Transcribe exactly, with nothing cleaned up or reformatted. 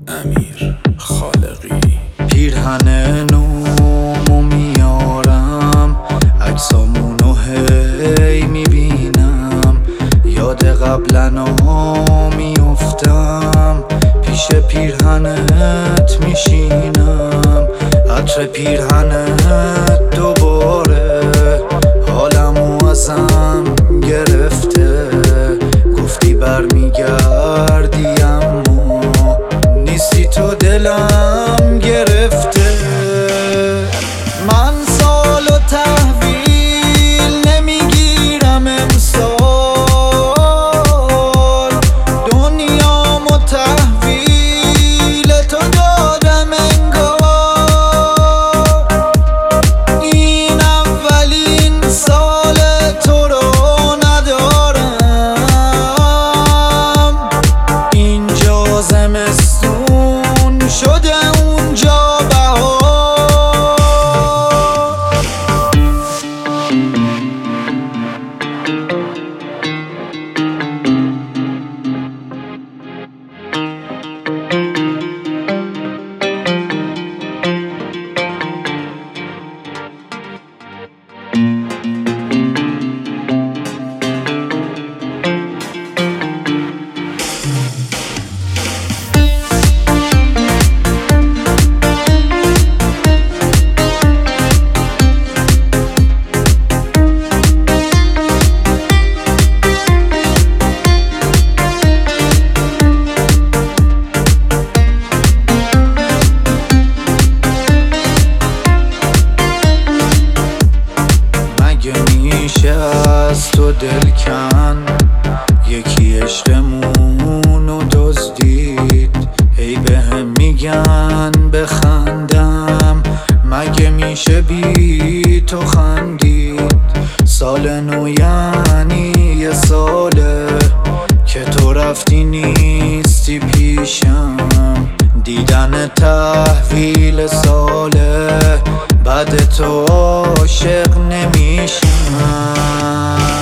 امیر خالقی. پیرهن نومو میارم، عکسامونو هی میبینم، یاد قبلنا میافتم، پیش پیرهنت میشینم، عطر پیرهنت دوباره حالمو ازم گرفته، گفتی برمیگردی اما نیستی تو دلم گرفته. من سال و تحویل نمیگیرم امسال، دنیامو تحویل تو دادم انگار، این اولین سال تو رو ندارم، اینجا زمستون شده اونجا بهار. میشه از تو دل کن، یکی عشقمونو دزدید، ای بهم میگن بخندم، مگه میشه بی تو خندید؟ سال نو یعنی یه ساله که تو رفتی نیستی پیشم، دیدن تحویل ساله بعد تو عاشق نمیشم.